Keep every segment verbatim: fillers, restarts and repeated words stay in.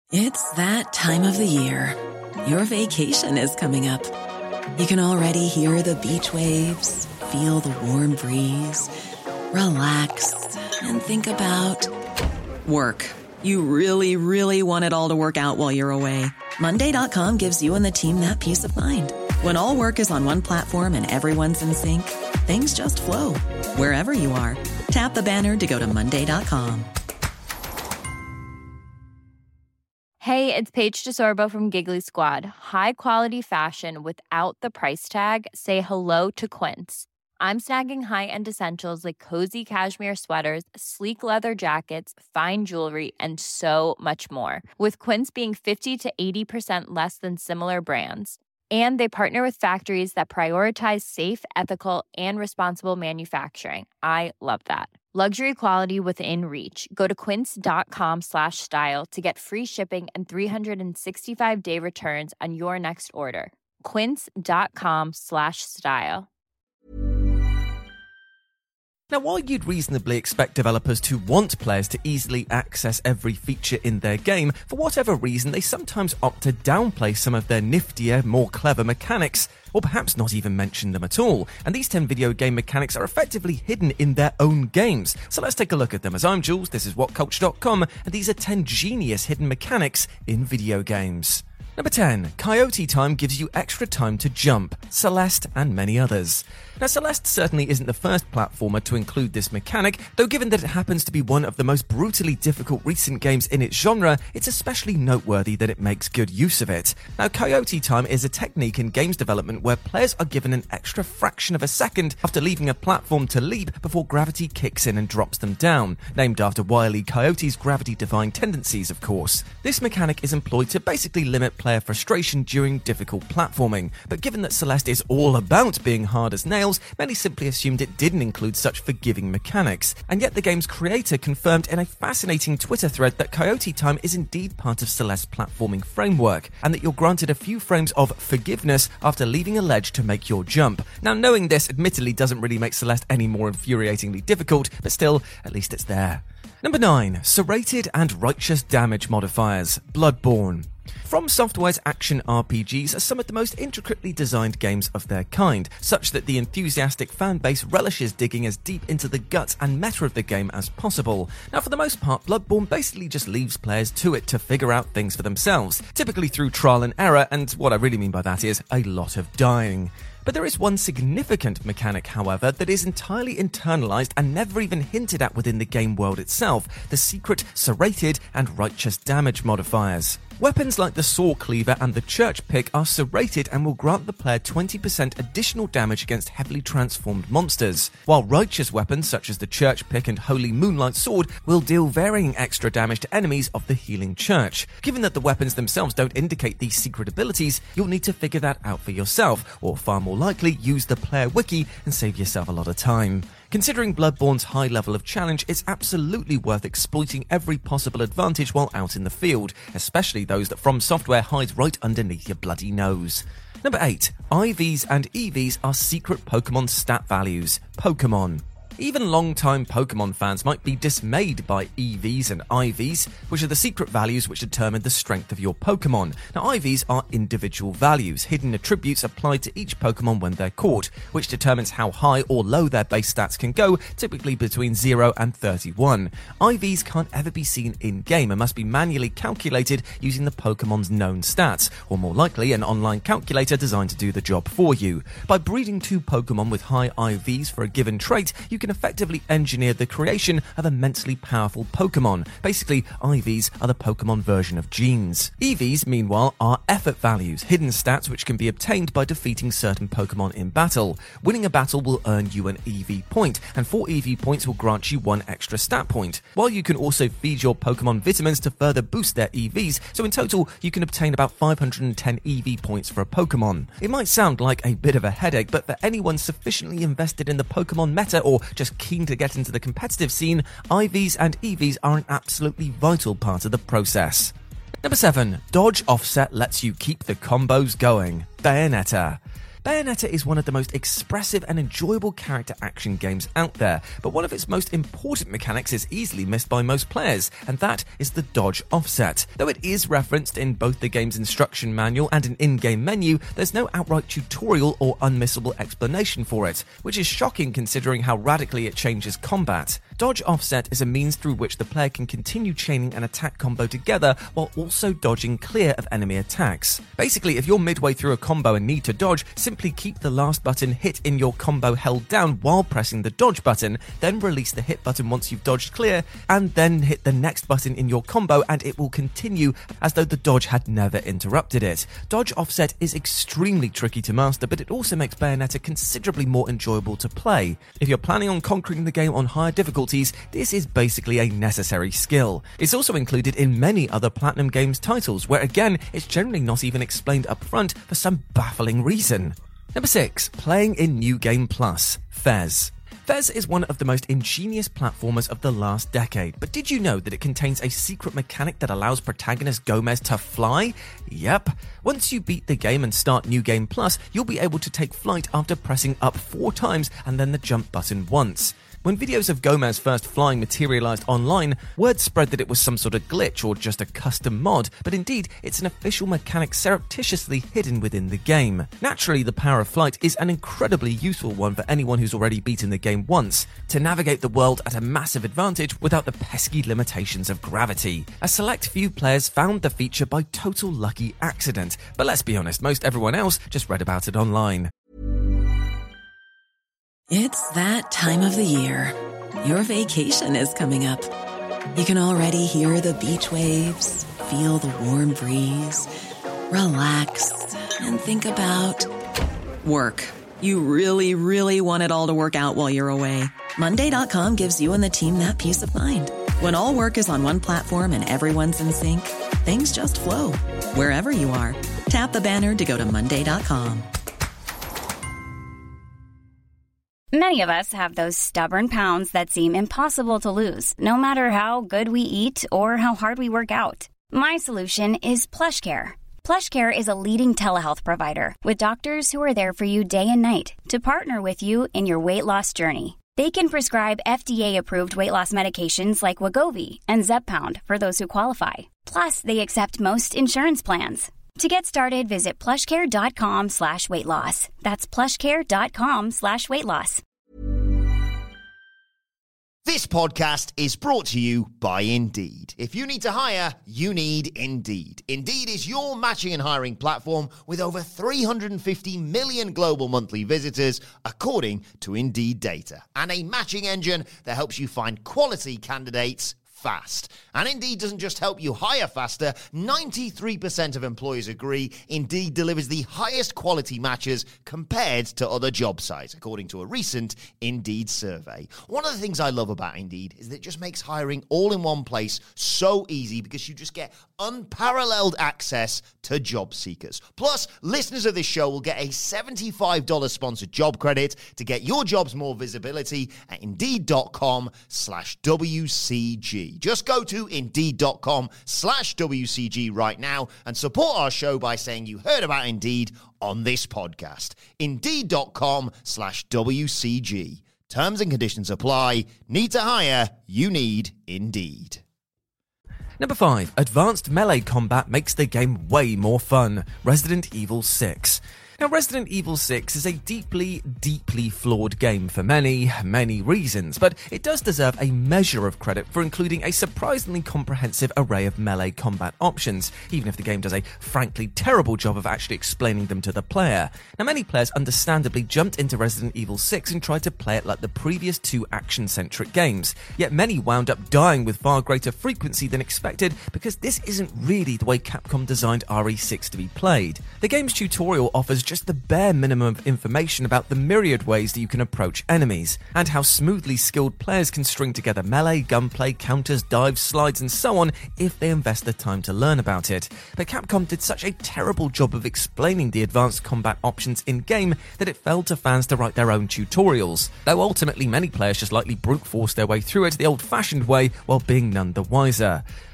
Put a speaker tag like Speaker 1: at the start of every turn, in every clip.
Speaker 1: It's that time of the year. Your vacation is coming up. You can already hear the beach waves, feel the warm breeze, relax, and think about work. You really, really want it all to work out while you're away. Monday dot com gives you and the team that peace of mind. When all work is on one platform and everyone's in sync, things just flow. Wherever you are, tap the banner to go to Monday dot com.
Speaker 2: Hey, it's Paige DeSorbo from Giggly Squad. High quality fashion without the price tag. Say hello to Quince. I'm snagging high-end essentials like cozy cashmere sweaters, sleek leather jackets, fine jewelry, and so much more. With Quince being fifty to eighty percent less than similar brands. And they partner with factories that prioritize safe, ethical, and responsible manufacturing. I love that. Luxury quality within reach. Go to quince.com slash style to get free shipping and three sixty-five day returns on your next order. Quince.com slash style.
Speaker 3: Now, while you'd reasonably expect developers to want players to easily access every feature in their game, for whatever reason, they sometimes opt to downplay some of their niftier, more clever mechanics, or perhaps not even mention them at all. And these ten video game mechanics are effectively hidden in their own games. So let's take a look at them. As I'm Jules, this is what culture dot com, and these are ten genius hidden mechanics in video games. Number ten. Coyote Time gives you extra time to jump. Celeste and many others. Now, Celeste certainly isn't the first platformer to include this mechanic, though given that it happens to be one of the most brutally difficult recent games in its genre, it's especially noteworthy that it makes good use of it. Now, Coyote Time is a technique in games development where players are given an extra fraction of a second after leaving a platform to leap before gravity kicks in and drops them down, named after Wile E. Coyote's gravity-defying tendencies, of course. This mechanic is employed to basically limit player frustration during difficult platforming, but given that Celeste is all about being hard as nails, many simply assumed it didn't include such forgiving mechanics. And yet the game's creator confirmed in a fascinating Twitter thread that Coyote Time is indeed part of Celeste's platforming framework, and that you're granted a few frames of forgiveness after leaving a ledge to make your jump. Now, knowing this admittedly doesn't really make Celeste any more infuriatingly difficult, but still, at least it's there. Number nine. Serrated and Righteous Damage Modifiers. Bloodborne. From Software's action R P Gs are some of the most intricately designed games of their kind, such that the enthusiastic fan base relishes digging as deep into the guts and meta of the game as possible. Now, for the most part, Bloodborne basically just leaves players to it to figure out things for themselves, typically through trial and error, and what I really mean by that is a lot of dying. But there is one significant mechanic, however, that is entirely internalized and never even hinted at within the game world itself: the secret serrated and righteous damage modifiers. Weapons like the Saw Cleaver and the Church Pick are serrated and will grant the player twenty percent additional damage against heavily transformed monsters, while righteous weapons such as the Church Pick and Holy Moonlight Sword will deal varying extra damage to enemies of the Healing Church. Given that the weapons themselves don't indicate these secret abilities, you'll need to figure that out for yourself, or far more likely, use the player wiki and save yourself a lot of time. Considering Bloodborne's high level of challenge, it's absolutely worth exploiting every possible advantage while out in the field, especially those that From Software hides right underneath your bloody nose. Number eight. I Vs and E Vs are secret Pokemon stat values. Pokemon. Even long-time Pokemon fans might be dismayed by E Vs and I Vs, which are the secret values which determine the strength of your Pokemon. Now, I Vs are individual values, hidden attributes applied to each Pokemon when they're caught, which determines how high or low their base stats can go, typically between zero and thirty-one. I Vs can't ever be seen in-game and must be manually calculated using the Pokemon's known stats, or more likely, an online calculator designed to do the job for you. By breeding two Pokemon with high I Vs for a given trait, you can effectively engineer the creation of immensely powerful Pokemon. Basically, I Vs are the Pokemon version of genes. E Vs, meanwhile, are effort values, hidden stats which can be obtained by defeating certain Pokemon in battle. Winning a battle will earn you an E V point, and four E V points will grant you one extra stat point, while you can also feed your Pokemon vitamins to further boost their E Vs, so in total you can obtain about five hundred ten E V points for a Pokemon. It might sound like a bit of a headache, but for anyone sufficiently invested in the Pokemon meta or just keen to get into the competitive scene, I Vs and E Vs are an absolutely vital part of the process. Number seven. Dodge Offset lets you keep the combos going. Bayonetta. Bayonetta is one of the most expressive and enjoyable character action games out there, but one of its most important mechanics is easily missed by most players, and that is the dodge offset. Though it is referenced in both the game's instruction manual and an in-game menu, there's no outright tutorial or unmissable explanation for it, which is shocking considering how radically it changes combat. Dodge offset is a means through which the player can continue chaining an attack combo together while also dodging clear of enemy attacks. Basically, if you're midway through a combo and need to dodge, simply keep the last button hit in your combo held down while pressing the dodge button, then release the hit button once you've dodged clear, and then hit the next button in your combo and it will continue as though the dodge had never interrupted it. Dodge offset is extremely tricky to master, but it also makes Bayonetta considerably more enjoyable to play. If you're planning on conquering the game on higher difficulties, this is basically a necessary skill. It's also included in many other Platinum Games titles, where again, it's generally not even explained up front for some baffling reason. Number six, playing in New Game Plus, Fez. Fez is one of the most ingenious platformers of the last decade, but did you know that it contains a secret mechanic that allows protagonist Gomez to fly? Yep. Once you beat the game and start New Game Plus, you'll be able to take flight after pressing up four times and then the jump button once. When videos of Gomez first flying materialized online, word spread that it was some sort of glitch or just a custom mod, but indeed, it's an official mechanic surreptitiously hidden within the game. Naturally, the power of flight is an incredibly useful one for anyone who's already beaten the game once, to navigate the world at a massive advantage without the pesky limitations of gravity. A select few players found the feature by total lucky accident, but let's be honest, most everyone else just read about it online.
Speaker 1: It's that time of the year. Your vacation is coming up. You can already hear the beach waves, feel the warm breeze, relax, and think about work. You really, really want it all to work out while you're away. Monday dot com gives you and the team that peace of mind. When all work is on one platform and everyone's in sync, things just flow. Wherever you are, tap the banner to go to Monday dot com.
Speaker 4: Many of us have those stubborn pounds that seem impossible to lose, no matter how good we eat or how hard we work out. My solution is PlushCare. PlushCare is a leading telehealth provider with doctors who are there for you day and night to partner with you in your weight loss journey. They can prescribe F D A-approved weight loss medications like Wegovy and Zepbound for those who qualify. Plus, they accept most insurance plans. To get started, visit plushcare.com slash weight loss. That's plushcare.com slash weight loss.
Speaker 5: This podcast is brought to you by Indeed. If you need to hire, you need Indeed. Indeed is your matching and hiring platform with over three hundred fifty million global monthly visitors, according to Indeed data. And a matching engine that helps you find quality candidates fast. And Indeed doesn't just help you hire faster. ninety-three percent of employers agree Indeed delivers the highest quality matches compared to other job sites, according to a recent Indeed survey. One of the things I love about Indeed is that it just makes hiring all in one place so easy because you just get unparalleled access to job seekers. Plus, listeners of this show will get a seventy-five dollars sponsored job credit to get your jobs more visibility at Indeed.com slash WCG. Just go to Indeed.com slash WCG right now and support our show by saying you heard about Indeed on this podcast. Indeed.com slash WCG. Terms and conditions apply. Need to hire? You need Indeed.
Speaker 3: Number five, advanced melee combat makes the game way more fun. Resident Evil six. Now, Resident Evil six is a deeply, deeply flawed game for many, many reasons, but it does deserve a measure of credit for including a surprisingly comprehensive array of melee combat options, even if the game does a frankly terrible job of actually explaining them to the player. Now, many players understandably jumped into Resident Evil six and tried to play it like the previous two action-centric games, yet many wound up dying with far greater frequency than expected because this isn't really the way Capcom designed R E six to be played. The game's tutorial offers just the bare minimum of information about the myriad ways that you can approach enemies, and how smoothly skilled players can string together melee, gunplay, counters, dives, slides, and so on if they invest the time to learn about it. But Capcom did such a terrible job of explaining the advanced combat options in-game that it fell to fans to write their own tutorials, though ultimately many players just likely brute forced their way through it the old-fashioned way while being none the wiser.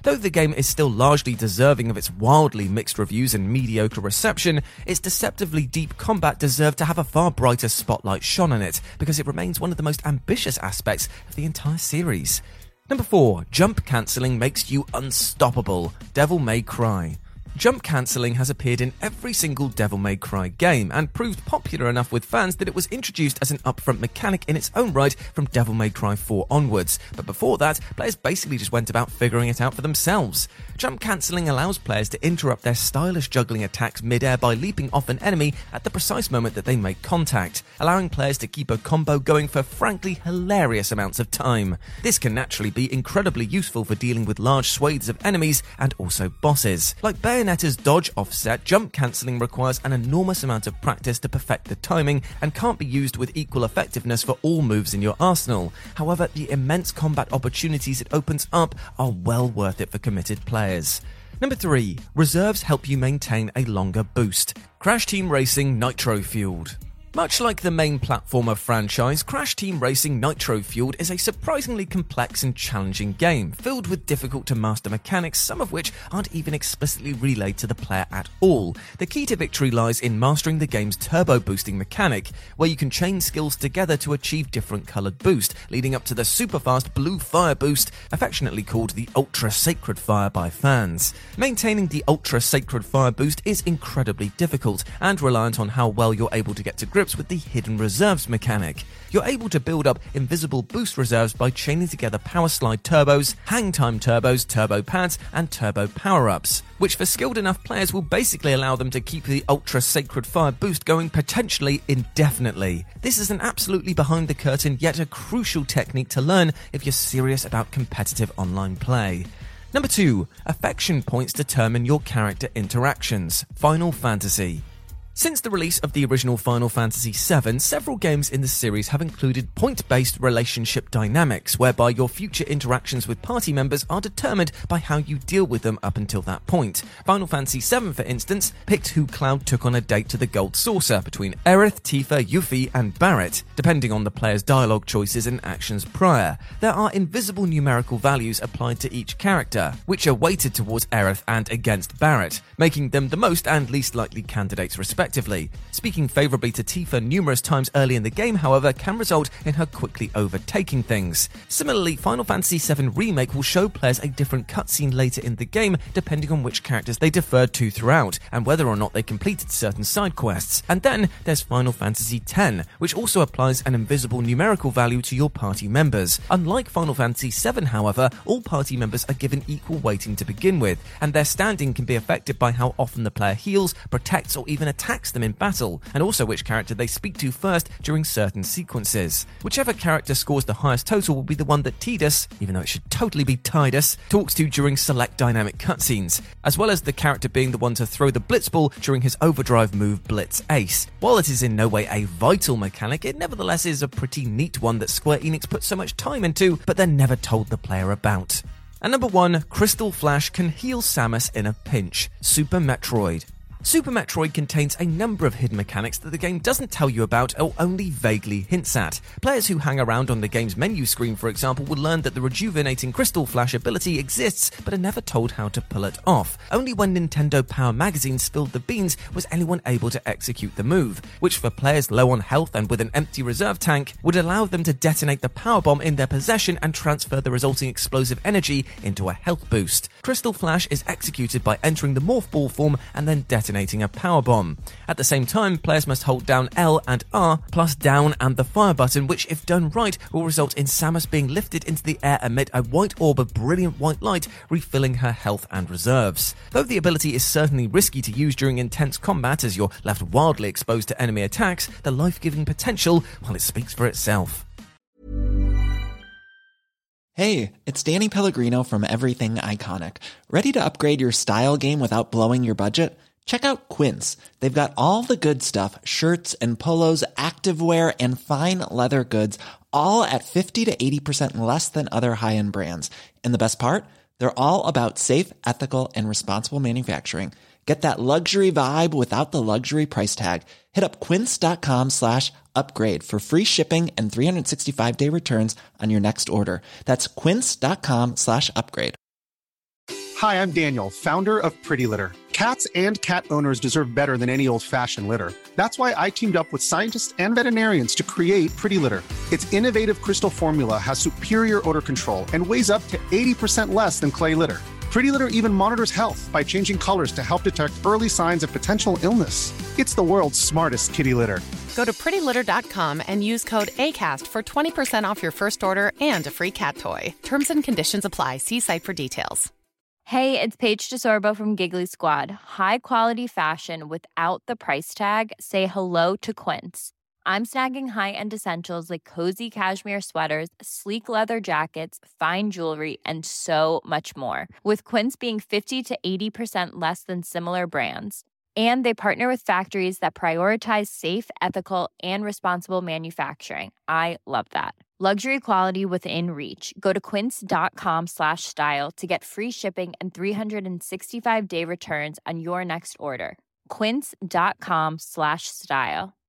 Speaker 3: Though the game is still largely deserving of its wildly mixed reviews and mediocre reception, its deceptively deep combat deserved to have a far brighter spotlight shone on it, because it remains one of the most ambitious aspects of the entire series. Number four, jump cancelling makes you unstoppable. Devil May Cry. Jump cancelling has appeared in every single Devil May Cry game and proved popular enough with fans that it was introduced as an upfront mechanic in its own right from Devil May Cry four onwards, but before that, players basically just went about figuring it out for themselves. Jump cancelling allows players to interrupt their stylish juggling attacks mid-air by leaping off an enemy at the precise moment that they make contact, allowing players to keep a combo going for frankly hilarious amounts of time. This can naturally be incredibly useful for dealing with large swathes of enemies and also bosses. Like Bayonetta's dodge offset, jump cancelling requires an enormous amount of practice to perfect the timing and can't be used with equal effectiveness for all moves in your arsenal. However, the immense combat opportunities it opens up are well worth it for committed players. Number three, reserves help you maintain a longer boost. Crash Team Racing Nitro Fueled. Much like the main platformer franchise, Crash Team Racing Nitro Fueled is a surprisingly complex and challenging game, filled with difficult-to-master mechanics, some of which aren't even explicitly relayed to the player at all. The key to victory lies in mastering the game's turbo-boosting mechanic, where you can chain skills together to achieve different coloured boost, leading up to the super-fast blue fire boost, affectionately called the Ultra Sacred Fire by fans. Maintaining the Ultra Sacred Fire boost is incredibly difficult, and reliant on how well you're able to get to grips with the hidden reserves mechanic. You're able to build up invisible boost reserves by chaining together power slide turbos, hang time turbos, turbo pads, and turbo power-ups, which for skilled enough players will basically allow them to keep the Ultra Sacred Fire boost going potentially indefinitely. This is an absolutely behind the curtain yet a crucial technique to learn if you're serious about competitive online play. Number two, affection points determine your character interactions. Final Fantasy. Since the release of the original Final Fantasy seven, several games in the series have included point-based relationship dynamics, whereby your future interactions with party members are determined by how you deal with them up until that point. Final Fantasy seven, for instance, picked who Cloud took on a date to the Gold Saucer between Aerith, Tifa, Yuffie, and Barret, depending on the player's dialogue choices and actions prior. There are invisible numerical values applied to each character, which are weighted towards Aerith and against Barret, making them the most and least likely candidates respectively. Respectively. Speaking favourably to Tifa numerous times early in the game, however, can result in her quickly overtaking things. Similarly, Final Fantasy seven Remake will show players a different cutscene later in the game depending on which characters they deferred to throughout, and whether or not they completed certain side quests. And then there's Final Fantasy X, which also applies an invisible numerical value to your party members. Unlike Final Fantasy seven, however, all party members are given equal weighting to begin with, and their standing can be affected by how often the player heals, protects, or even attacks them in battle, and also which character they speak to first during certain sequences. Whichever character scores the highest total will be the one that Tidus, even though it should totally be Tidus, talks to during select dynamic cutscenes, as well as the character being the one to throw the Blitzball during his overdrive move Blitz Ace. While it is in no way a vital mechanic, it nevertheless is a pretty neat one that Square Enix put so much time into, but then never told the player about. And number one, Crystal Flash can heal Samus in a pinch. Super Metroid. Super Metroid contains a number of hidden mechanics that the game doesn't tell you about or only vaguely hints at. Players who hang around on the game's menu screen, for example, will learn that the rejuvenating Crystal Flash ability exists, but are never told how to pull it off. Only when Nintendo Power Magazine spilled the beans was anyone able to execute the move, which for players low on health and with an empty reserve tank, would allow them to detonate the power bomb in their possession and transfer the resulting explosive energy into a health boost. Crystal Flash is executed by entering the Morph Ball form and then detonating a power bomb. At the same time, players must hold down L and R plus down and the fire button, which if done right will result in Samus being lifted into the air amid a white orb of brilliant white light, refilling her health and reserves. Though the ability is certainly risky to use during intense combat as you're left wildly exposed to enemy attacks, the life-giving potential, well, it speaks for itself.
Speaker 6: Hey, it's Danny Pellegrino from Everything Iconic. Ready to upgrade your style game without blowing your budget? Check out Quince. They've got all the good stuff, shirts and polos, activewear, and fine leather goods, all at fifty to eighty percent less than other high-end brands. And the best part? They're all about safe, ethical, and responsible manufacturing. Get that luxury vibe without the luxury price tag. Hit up quince.com slash upgrade for free shipping and three sixty-five day returns on your next order. That's quince.com slash upgrade.
Speaker 7: Hi, I'm Daniel, founder of Pretty Litter. Cats and cat owners deserve better than any old-fashioned litter. That's why I teamed up with scientists and veterinarians to create Pretty Litter. Its innovative crystal formula has superior odor control and weighs up to eighty percent less than clay litter. Pretty Litter even monitors health by changing colors to help detect early signs of potential illness. It's the world's smartest kitty litter.
Speaker 8: Go to pretty litter dot com and use code ACAST for twenty percent off your first order and a free cat toy. Terms and conditions apply. See site for details.
Speaker 2: Hey, it's Paige DeSorbo from Giggly Squad. High quality fashion without the price tag. Say hello to Quince. I'm snagging high-end essentials like cozy cashmere sweaters, sleek leather jackets, fine jewelry, and so much more. With Quince being fifty to eighty percent less than similar brands. And they partner with factories that prioritize safe, ethical, and responsible manufacturing. I love that. Luxury quality within reach. Go to quince.com slash style to get free shipping and three sixty-five day returns on your next order. Quince.com slash style.